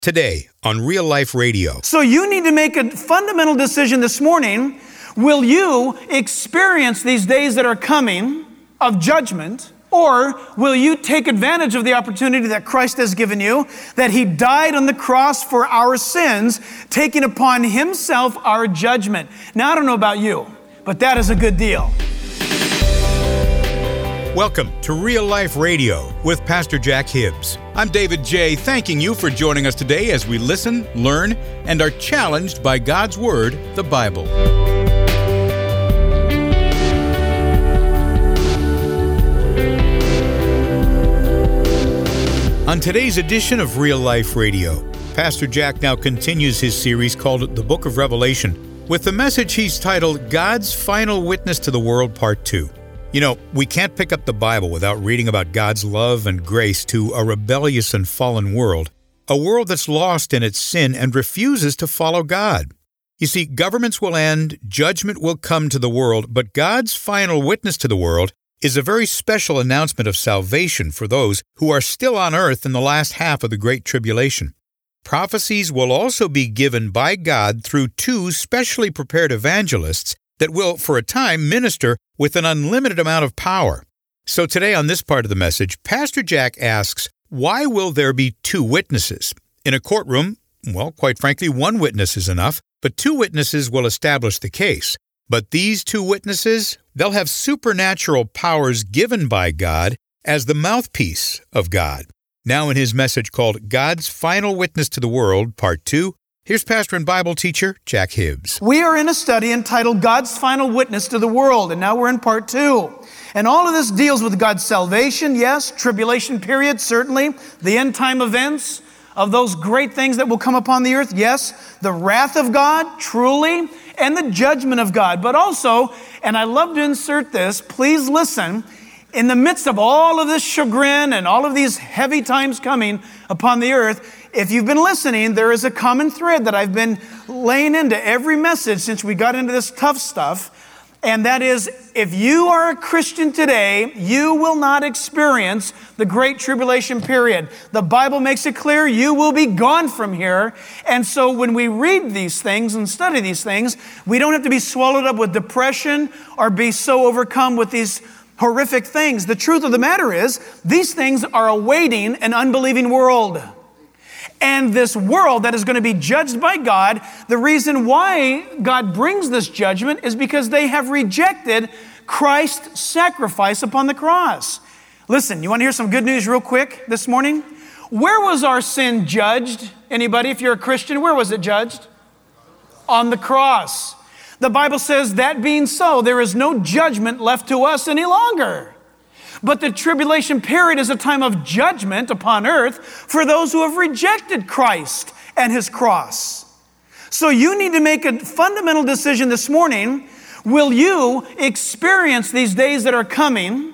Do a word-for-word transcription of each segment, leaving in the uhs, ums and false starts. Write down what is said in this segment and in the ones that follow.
Today on Real Life Radio. So you need to make a fundamental decision this morning. Will you experience these days that are coming of judgment, or will you take advantage of the opportunity that Christ has given you, that He died on the cross for our sins, taking upon Himself our judgment? Now, I don't know about you, but that is a good deal. Welcome to Real Life Radio with Pastor Jack Hibbs. I'm David J., thanking you for joining us today as we listen, learn, and are challenged by God's Word, the Bible. On today's edition of Real Life Radio, Pastor Jack now continues his series called The Book of Revelation with the message he's titled God's Final Witness to the World, Part two. You know, we can't pick up the Bible without reading about God's love and grace to a rebellious and fallen world, a world that's lost in its sin and refuses to follow God. You see, governments will end, judgment will come to the world, but God's final witness to the world is a very special announcement of salvation for those who are still on earth in the last half of the Great Tribulation. Prophecies will also be given by God through two specially prepared evangelists that will, for a time, minister with an unlimited amount of power. So today on this part of the message, Pastor Jack asks, why will there be two witnesses? In a courtroom, well, quite frankly, one witness is enough, but two witnesses will establish the case. But these two witnesses, they'll have supernatural powers given by God as the mouthpiece of God. Now in his message called God's Final Witness to the World, Part two, here's pastor and Bible teacher Jack Hibbs. We are in a study entitled God's Final Witness to the World, and now we're in part two. And all of this deals with God's salvation, yes, tribulation period, certainly, the end time events of those great things that will come upon the earth, yes, the wrath of God, truly, and the judgment of God. But also, and I love to insert this, please listen, in the midst of all of this chagrin and all of these heavy times coming upon the earth, if you've been listening, there is a common thread that I've been laying into every message since we got into this tough stuff. And that is, if you are a Christian today, you will not experience the Great Tribulation period. The Bible makes it clear you will be gone from here. And so when we read these things and study these things, we don't have to be swallowed up with depression or be so overcome with these horrific things. The truth of the matter is, these things are awaiting an unbelieving world. And this world that is going to be judged by God, the reason why God brings this judgment is because they have rejected Christ's sacrifice upon the cross. Listen, you want to hear some good news real quick this morning? Where was our sin judged? Anybody, if you're a Christian, where was it judged? On the cross. The Bible says, that being so, there is no judgment left to us any longer. But the tribulation period is a time of judgment upon earth for those who have rejected Christ and His cross. So you need to make a fundamental decision this morning. Will you experience these days that are coming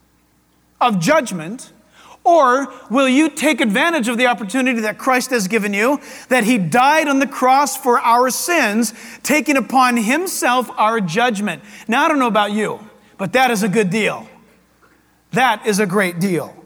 of judgment, or will you take advantage of the opportunity that Christ has given you, that He died on the cross for our sins, taking upon Himself our judgment? Now, I don't know about you, but that is a good deal. That is a great deal.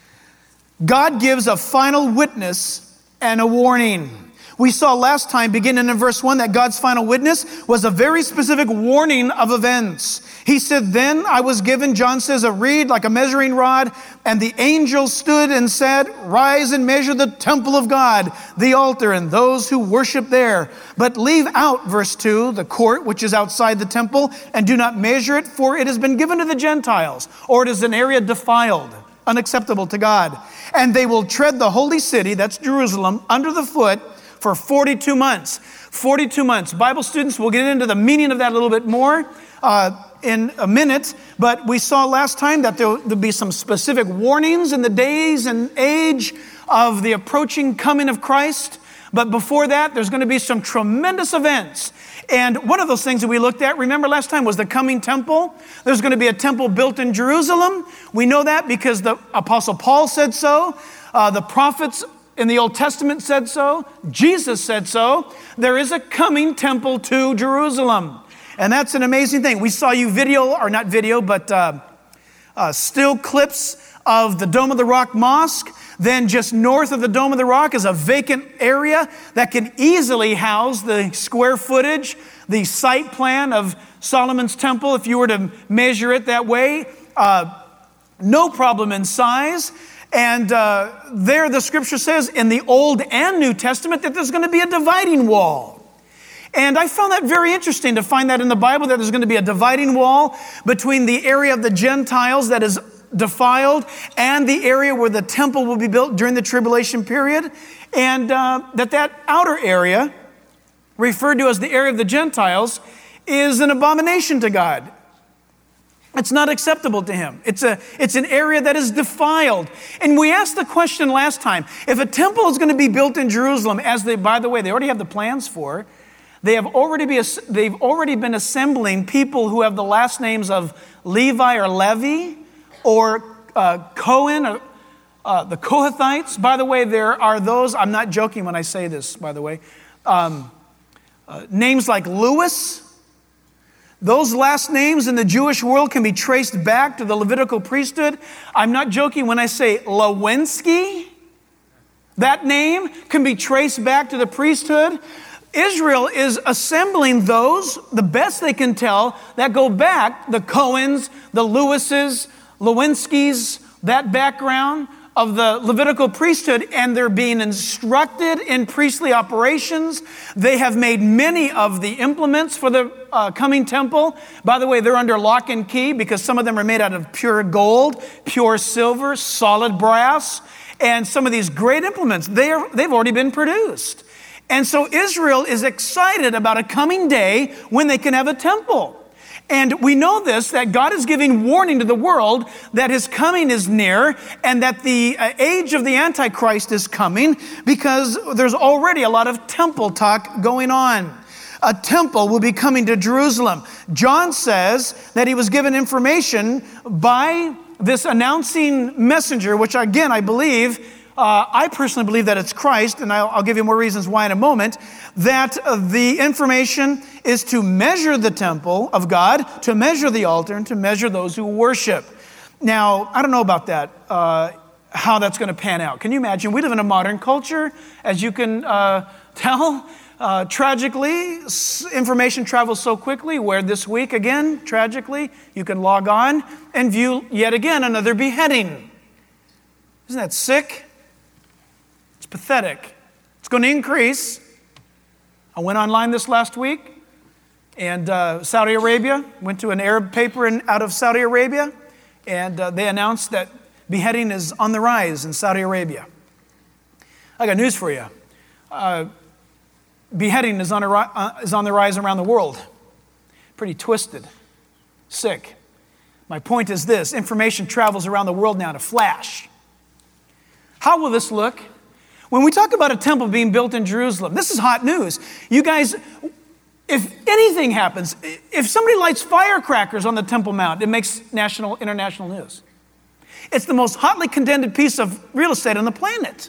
God gives a final witness and a warning. We saw last time, beginning in verse one, that God's final witness was a very specific warning of events. He said, then I was given, John says, a reed like a measuring rod, and the angel stood and said, rise and measure the temple of God, the altar, and those who worship there. But leave out, verse two, the court which is outside the temple, and do not measure it, for it has been given to the Gentiles, or it is an area defiled, unacceptable to God. And they will tread the holy city, that's Jerusalem, under the foot for forty-two months. forty-two months. Bible students, we'll get into the meaning of that a little bit more uh, in a minute, but we saw last time that there will be some specific warnings in the days and age of the approaching coming of Christ. But before that, there's going to be some tremendous events. And one of those things that we looked at, remember last time, was the coming temple. There's going to be a temple built in Jerusalem. We know that because the Apostle Paul said so. Uh, the prophets in the Old Testament said so. Jesus said so. There is a coming temple to Jerusalem. And that's an amazing thing. We saw you video, or not video, but uh, uh, still clips of the Dome of the Rock Mosque. Then just north of the Dome of the Rock is a vacant area that can easily house the square footage, the site plan of Solomon's Temple, if you were to measure it that way. Uh, no problem in size. And uh, there the scripture says in the Old and New Testament that there's going to be a dividing wall. And I found that very interesting to find that in the Bible, that there's going to be a dividing wall between the area of the Gentiles that is defiled and the area where the temple will be built during the tribulation period. And uh, that that outer area, referred to as the area of the Gentiles, is an abomination to God. It's not acceptable to him. It's a, it's an area that is defiled. And we asked the question last time, if a temple is going to be built in Jerusalem, as they, by the way, they already have the plans for, they have already be, they've already been assembling people who have the last names of Levi or Levi or uh, Cohen or uh, the Kohathites. By the way, there are those, I'm not joking when I say this, by the way, um, uh, names like Lewis. Those last names in the Jewish world can be traced back to the Levitical priesthood. I'm not joking when I say Lewinsky. That name can be traced back to the priesthood. Israel is assembling those, the best they can tell, that go back, the Cohens, the Lewises, Lewinsky's, that background of the Levitical priesthood, and they're being instructed in priestly operations. They have made many of the implements for the uh, coming temple. By the way, they're under lock and key because some of them are made out of pure gold, pure silver, solid brass, and some of these great implements, they are, they've already been produced. And so Israel is excited about a coming day when they can have a temple. And we know this, that God is giving warning to the world that his coming is near and that the uh, age of the Antichrist is coming, because there's already a lot of temple talk going on. A temple will be coming to Jerusalem. John says that he was given information by this announcing messenger, which again, I believe, Uh, I personally believe that it's Christ, and I'll, I'll give you more reasons why in a moment, that uh, the information is to measure the temple of God, to measure the altar, and to measure those who worship. Now, I don't know about that, uh, how that's going to pan out. Can you imagine? We live in a modern culture, as you can uh, tell. Uh, tragically, information travels so quickly, where this week, again, tragically, you can log on and view yet again another beheading. Isn't that sick? It's pathetic. It's going to increase. I went online this last week, and uh, Saudi Arabia, went to an Arab paper in, out of Saudi Arabia, and uh, they announced that beheading is on the rise in Saudi Arabia. I got news for you. Uh, beheading is on, a, uh, is on the rise around the world. Pretty twisted. Sick. My point is this: information travels around the world now in a flash. How will this look? When we talk about a temple being built in Jerusalem, this is hot news. You guys, if anything happens, if somebody lights firecrackers on the Temple Mount, it makes national, international news. It's the most hotly contended piece of real estate on the planet.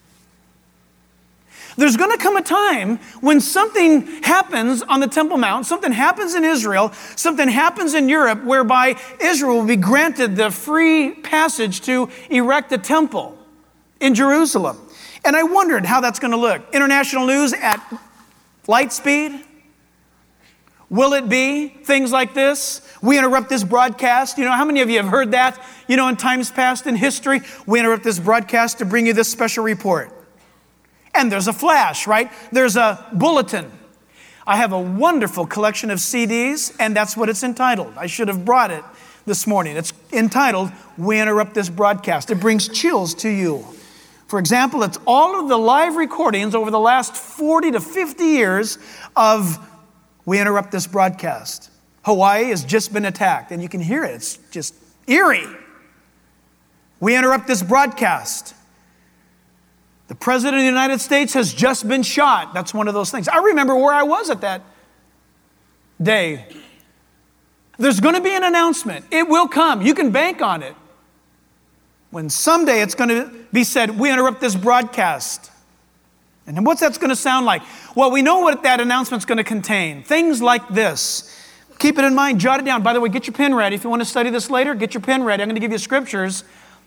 There's going to come a time when something happens on the Temple Mount, something happens in Israel, something happens in Europe, whereby Israel will be granted the free passage to erect a temple in Jerusalem. And I wondered how that's going to look. International news at light speed? Will it be things like this? We interrupt this broadcast. You know, how many of you have heard that? You know, in times past in history, we interrupt this broadcast to bring you this special report. And there's a flash, right? There's a bulletin. I have a wonderful collection of C Ds, and that's what it's entitled. I should have brought it this morning. It's entitled, We Interrupt This Broadcast. It brings chills to you. For example, it's all of the live recordings over the last forty to fifty years of We Interrupt This Broadcast. Hawaii has just been attacked, and you can hear it. It's just eerie. We interrupt this broadcast. The President of the United States has just been shot. That's one of those things. I remember where I was at that day. There's going to be an announcement. It will come. You can bank on it. When someday it's going to be said, we interrupt this broadcast. And then what's that going to sound like? Well, we know what that announcement's going to contain. Things like this. Keep it in mind. Jot it down. By the way, get your pen ready. If you want to study this later, get your pen ready. I'm going to give you scriptures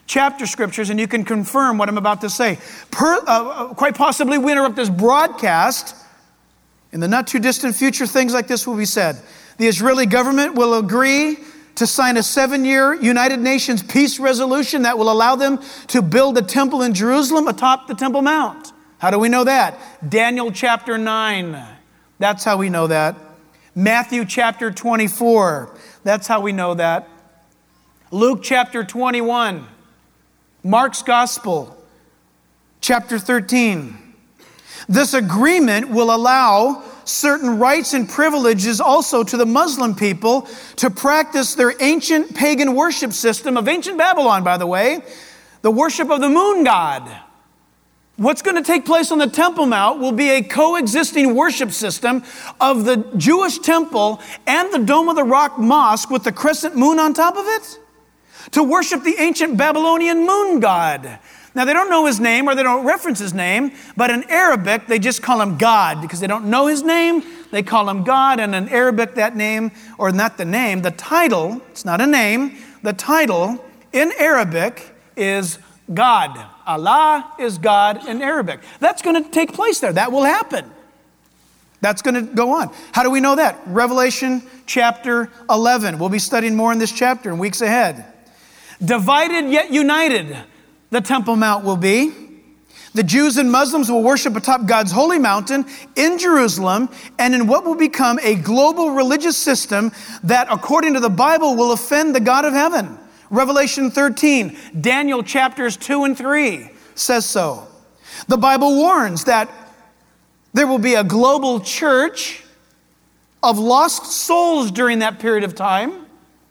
chapter scriptures and you can confirm what I'm about to say. Per, uh, quite possibly we interrupt this broadcast. In the not too distant future, things like this will be said. The Israeli government will agree to sign a seven-year United Nations peace resolution that will allow them to build a temple in Jerusalem atop the Temple Mount. How do we know that? Daniel chapter nine. That's how we know that. Matthew chapter twenty-four. That's how we know that. Luke chapter twenty-one. Mark's Gospel, chapter thirteen. This agreement will allow certain rights and privileges also to the Muslim people to practice their ancient pagan worship system of ancient Babylon, by the way, the worship of the moon god. What's going to take place on the Temple Mount will be a coexisting worship system of the Jewish temple and the Dome of the Rock Mosque with the crescent moon on top of it, to worship the ancient Babylonian moon god. Now, they don't know his name or they don't reference his name, but in Arabic, they just call him God because they don't know his name. They call him God, and in Arabic, that name, or not the name, the title, it's not a name, the title in Arabic is God. Allah is God in Arabic. That's going to take place there. That will happen. That's going to go on. How do we know that? Revelation chapter eleven. We'll be studying more in this chapter in weeks ahead. Divided yet united, the Temple Mount will be. The Jews and Muslims will worship atop God's holy mountain in Jerusalem and in what will become a global religious system that, according to the Bible, will offend the God of heaven. Revelation thirteen, Daniel chapters two and three says so. The Bible warns that there will be a global church of lost souls during that period of time,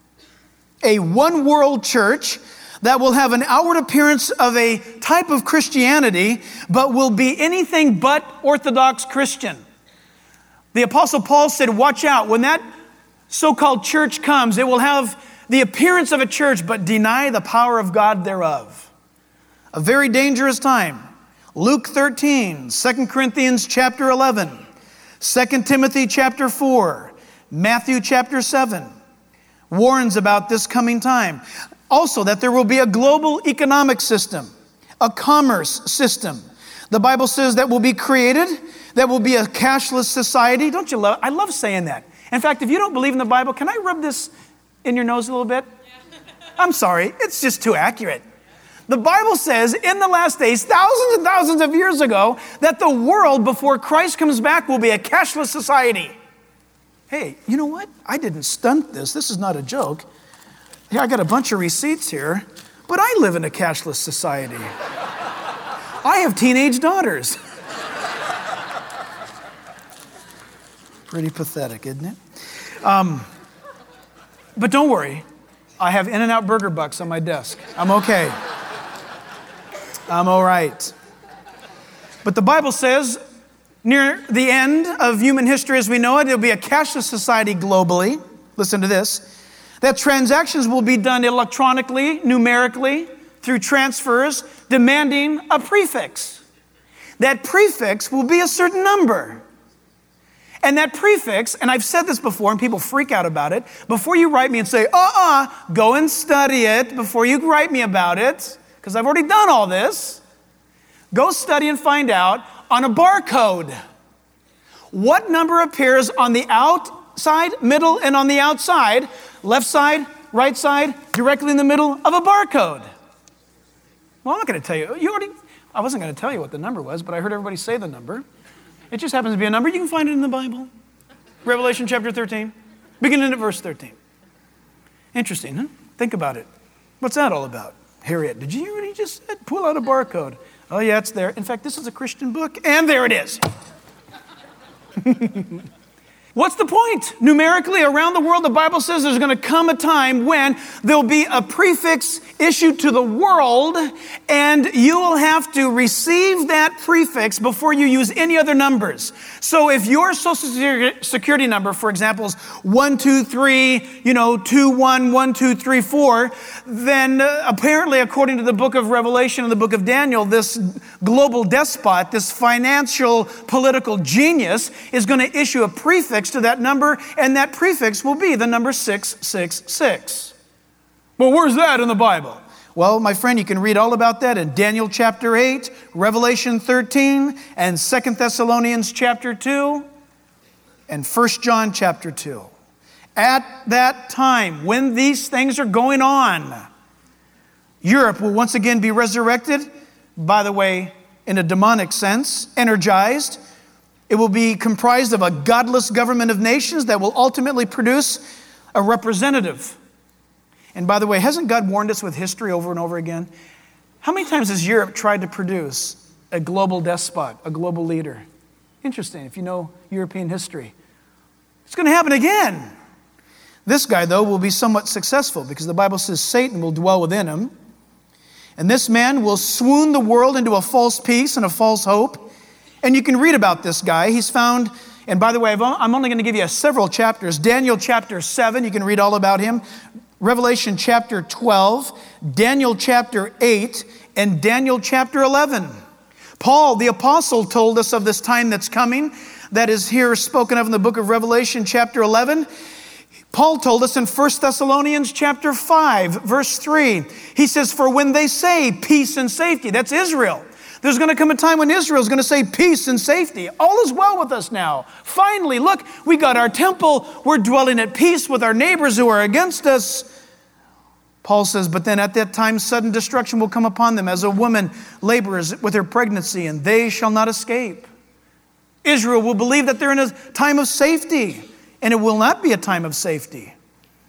a one world church that will have an outward appearance of a type of Christianity, but will be anything but Orthodox Christian. The Apostle Paul said, watch out, when that so-called church comes, it will have the appearance of a church, but deny the power of God thereof. A very dangerous time. Luke thirteen, Second Corinthians chapter eleven, Second Timothy chapter four, Matthew chapter seven warns about this coming time. Also, that there will be a global economic system, a commerce system. The Bible says that will be created, that will be a cashless society. Don't you love, I love saying that. In fact, if you don't believe in the Bible, can I rub this in your nose a little bit? I'm sorry, it's just too accurate. The Bible says in the last days, thousands and thousands of years ago, that the world before Christ comes back will be a cashless society. Hey, you know what? I didn't stunt this. This is not a joke. Here, I got a bunch of receipts here, but I live in a cashless society. I have teenage daughters. Pretty pathetic, isn't it? Um, but don't worry. I have In-N-Out Burger Bucks on my desk. I'm okay. I'm all right. But the Bible says near the end of human history as we know it, it'll be a cashless society globally. Listen to this. That transactions will be done electronically, numerically, through transfers, demanding a prefix. That prefix will be a certain number. And that prefix, and I've said this before and people freak out about it, before you write me and say, uh-uh, go and study it before you write me about it, because I've already done all this, go study and find out on a barcode what number appears on the outside, middle, and on the outside, left side, right side, directly in the middle of a barcode. Well, I'm not going to tell you. You already, I wasn't going to tell you what the number was, but I heard everybody say the number. It just happens to be a number. You can find it in the Bible. Revelation chapter thirteen, beginning at verse thirteen. Interesting, huh? Think about it. What's that all about? Harriet, did you really just pull out a barcode? Oh, yeah, it's there. In fact, this is a Christian book, and there it is. What's the point? Numerically, around the world, the Bible says there's going to come a time when there'll be a prefix issued to the world, and you will have to receive that prefix before you use any other numbers. So if your social security number, for example, is one two three, you know, two one one two three four, then uh, apparently, according to the book of Revelation and the book of Daniel, this global despot, this financial political genius, is going to issue a prefix to that number, and that prefix will be the number six six six. Well, where's that in the Bible? Well, my friend, you can read all about that in Daniel chapter eight, Revelation thirteen, and Second Thessalonians chapter two, and First John chapter two. At that time, when these things are going on, Europe will once again be resurrected, by the way, in a demonic sense, energized. It will be comprised of a godless government of nations that will ultimately produce a representative. And by the way, hasn't God warned us with history over and over again? How many times has Europe tried to produce a global despot, a global leader? Interesting, if you know European history. It's going to happen again. This guy, though, will be somewhat successful because the Bible says Satan will dwell within him. And this man will swoon the world into a false peace and a false hope. And you can read about this guy. He's found, and by the way, I'm only going to give you several chapters. Daniel chapter seven, you can read all about him. Revelation chapter twelve, Daniel chapter eight, and Daniel chapter eleven. Paul, the apostle, told us of this time that's coming that is here spoken of in the book of Revelation chapter eleven. Paul told us in First Thessalonians chapter five, verse three. He says, for when they say peace and safety, that's Israel. There's going to come a time when Israel is going to say peace and safety. All is well with us now. Finally, look, we got our temple. We're dwelling at peace with our neighbors who are against us. Paul says, but then at that time, sudden destruction will come upon them as a woman labors with her pregnancy, and they shall not escape. Israel will believe that they're in a time of safety, and it will not be a time of safety.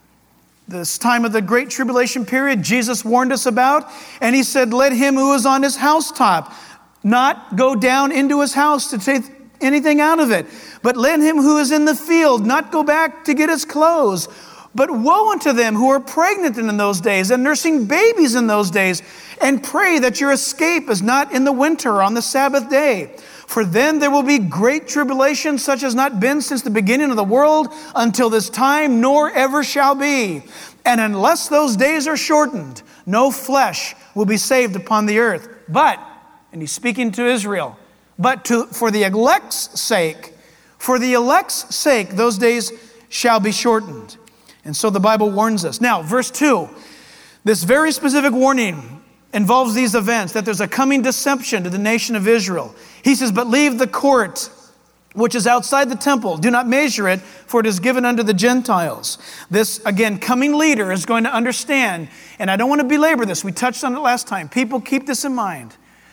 This time of the great tribulation period, Jesus warned us about, and he said, let him who is on his housetop not go down into his house to take anything out of it, but let him who is in the field not go back to get his clothes. But woe unto them who are pregnant in those days and nursing babies in those days, and pray that your escape is not in the winter on the Sabbath day. For then there will be great tribulation, such as not been since the beginning of the world until this time, nor ever shall be. And unless those days are shortened, no flesh will be saved upon the earth. But, and he's speaking to Israel, but to for the elect's sake, for the elect's sake, those days shall be shortened. And so the Bible warns us. Now, verse two, this very specific warning involves these events, that there's a coming deception to the nation of Israel. He says, but leave the court, which is outside the temple. Do not measure it, for it is given unto the Gentiles. This, again, coming leader is going to understand, and I don't want to belabor this. We touched on it last time. People, keep this in mind.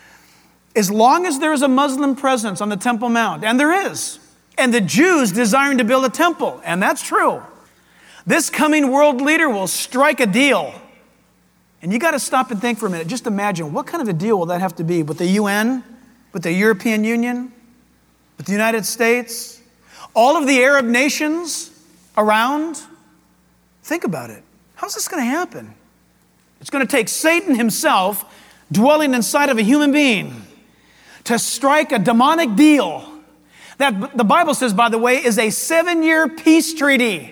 As long as there is a Muslim presence on the Temple Mount, and there is, and the Jews desiring to build a temple, and that's true, this coming world leader will strike a deal. And you got to stop and think for a minute. Just imagine, what kind of a deal will that have to be with the U N, with the European Union, with the United States, all of the Arab nations around? Think about it. How's this going to happen? It's going to take Satan himself dwelling inside of a human being to strike a demonic deal that the Bible says, by the way, is a seven-year peace treaty.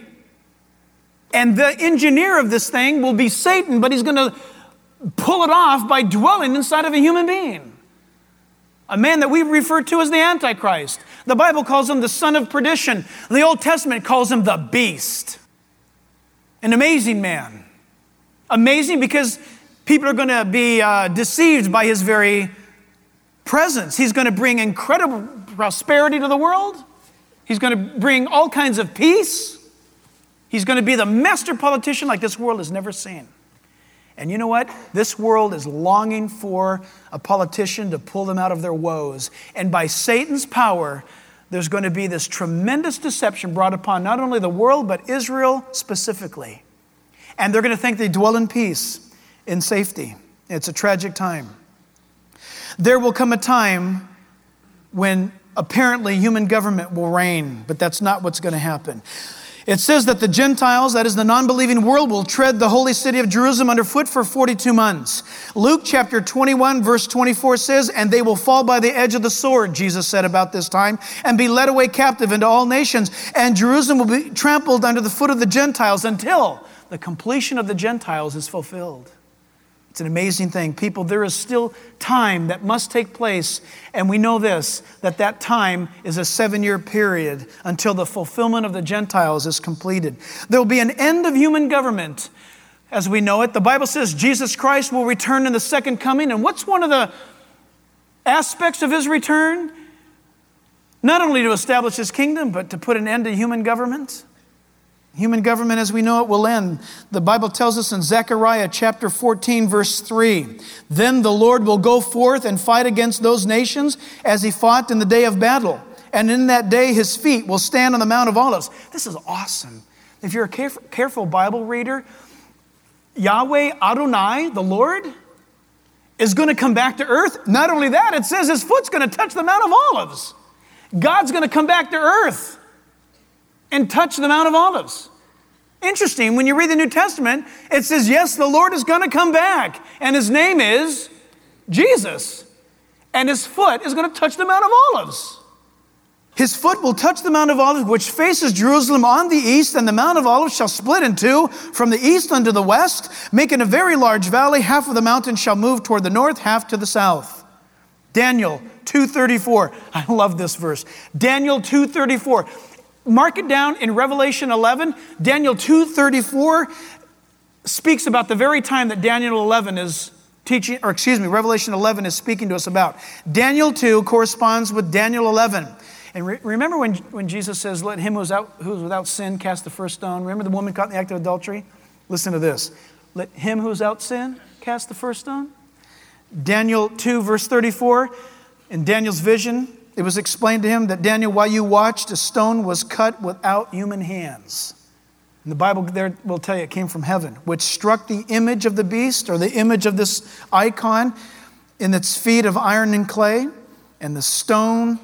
And the engineer of this thing will be Satan, but he's going to pull it off by dwelling inside of a human being. A man that we refer to as the Antichrist. The Bible calls him the son of perdition. The Old Testament calls him the beast. An amazing man. Amazing because people are going to be uh, deceived by his very presence. He's going to bring incredible prosperity to the world. He's going to bring all kinds of peace. He's going to be the master politician like this world has never seen. And you know what? This world is longing for a politician to pull them out of their woes. And by Satan's power, there's going to be this tremendous deception brought upon not only the world, but Israel specifically. And they're going to think they dwell in peace, in safety. It's a tragic time. There will come a time when apparently human government will reign, but that's not what's going to happen. It says that the Gentiles, that is the non-believing world, will tread the holy city of Jerusalem underfoot for forty-two months. Luke chapter twenty-one, verse twenty-four says, and they will fall by the edge of the sword, Jesus said about this time, and be led away captive into all nations. And Jerusalem will be trampled under the foot of the Gentiles until the completion of the Gentiles is fulfilled. It's an amazing thing. People, there is still time that must take place. And we know this, that that time is a seven-year period until the fulfillment of the Gentiles is completed. There will be an end of human government. as we know it. The Bible says Jesus Christ will return in the second coming. And what's one of the aspects of his return? Not only to establish his kingdom, but to put an end to human government. Human government as we know it will end. The Bible tells us in Zechariah chapter fourteen, verse three, then the Lord will go forth and fight against those nations as he fought in the day of battle. And in that day his feet will stand on the Mount of Olives. This is awesome. If you're a careful, careful Bible reader, Yahweh Adonai, the Lord, is going to come back to earth. Not only that, it says his foot's going to touch the Mount of Olives. God's going to come back to earth and touch the Mount of Olives. Interesting, when you read the New Testament, it says, yes, the Lord is going to come back, and his name is Jesus, and his foot is going to touch the Mount of Olives. His foot will touch the Mount of Olives, which faces Jerusalem on the east, and the Mount of Olives shall split in two from the east unto the west, making a very large valley. Half of the mountain shall move toward the north, half to the south. Daniel two thirty-four. I love this verse. Daniel two thirty-four. Mark it down in Revelation eleven. Daniel two thirty-four speaks about the very time that Daniel eleven is teaching, or excuse me, Revelation eleven is speaking to us about. Daniel two corresponds with Daniel eleven. And re- remember when, when Jesus says, let him who's, out, who's without sin cast the first stone. Remember the woman caught in the act of adultery? Listen to this. Let him who's without sin cast the first stone. Daniel two, verse thirty-four, in Daniel's vision, it was explained to him that, Daniel, while you watched, a stone was cut without human hands. And the Bible there will tell you it came from heaven, which struck the image of the beast, or the image of this icon, in its feet of iron and clay, and the stone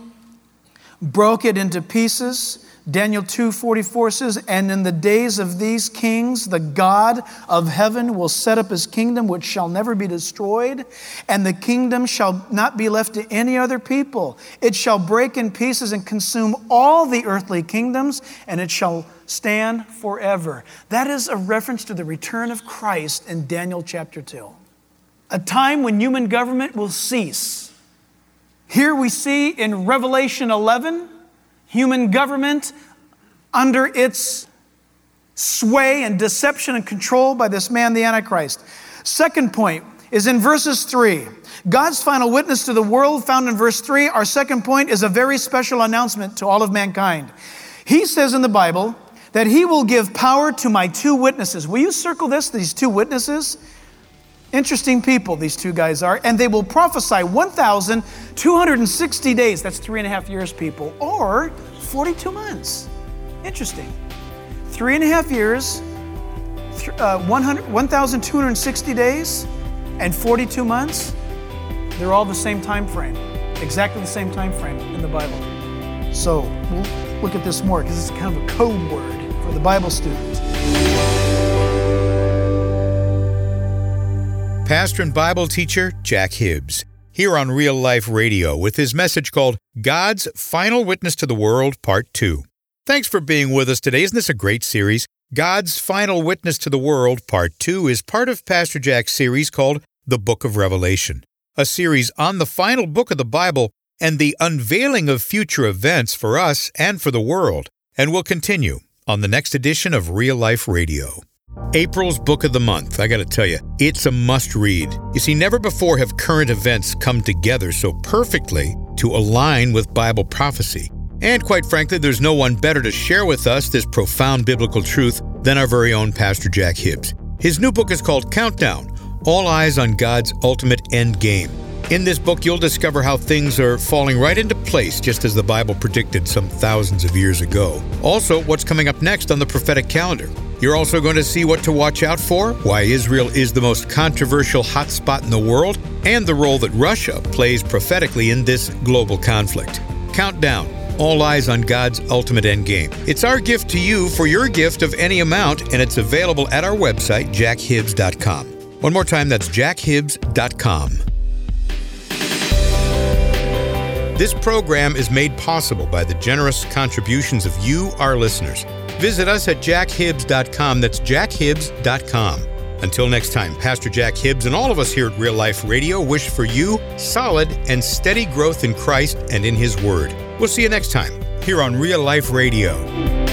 broke it into pieces. Daniel two forty-four says, and in the days of these kings, the God of heaven will set up his kingdom, which shall never be destroyed, and the kingdom shall not be left to any other people. It shall break in pieces and consume all the earthly kingdoms, and it shall stand forever. That is a reference to the return of Christ in Daniel chapter two. A time when human government will cease. Here we see in Revelation eleven, human government under its sway and deception and control by this man, the Antichrist. Second point is in verses three. God's final witness to the world found in verse three. Our second point is a very special announcement to all of mankind. He says in the Bible that he will give power to my two witnesses. Will you circle this, these two witnesses? Interesting people, these two guys are. And they will prophesy one thousand two hundred sixty days. That's three and a half years, people. Or forty-two months. Interesting. Three and a half years, uh, one thousand two hundred sixty days, and forty-two months. They're all the same time frame. Exactly the same time frame in the Bible. So we'll look at this more because it's kind of a code word for the Bible student. Pastor and Bible teacher Jack Hibbs, here on Real Life Radio with his message called God's Final Witness to the World, Part two. Thanks for being with us today. Isn't this a great series? God's Final Witness to the World, Part two is part of Pastor Jack's series called The Book of Revelation, a series on the final book of the Bible and the unveiling of future events for us and for the world, and will continue on the next edition of Real Life Radio. April's Book of the Month, I gotta tell you, it's a must-read. You see, never before have current events come together so perfectly to align with Bible prophecy. And quite frankly, there's no one better to share with us this profound biblical truth than our very own Pastor Jack Hibbs. His new book is called Countdown, All Eyes on God's Ultimate End Game. In this book, you'll discover how things are falling right into place, just as the Bible predicted some thousands of years ago. Also, what's coming up next on the prophetic calendar. You're also going to see what to watch out for, why Israel is the most controversial hotspot in the world, and the role that Russia plays prophetically in this global conflict. Countdown, All Eyes on God's Ultimate Endgame. It's our gift to you for your gift of any amount, and it's available at our website, jack hibbs dot com. One more time, that's jack hibbs dot com. This program is made possible by the generous contributions of you, our listeners. Visit us at jack hibbs dot com. That's jack hibbs dot com. Until next time, Pastor Jack Hibbs and all of us here at Real Life Radio wish for you solid and steady growth in Christ and in His Word. We'll see you next time here on Real Life Radio.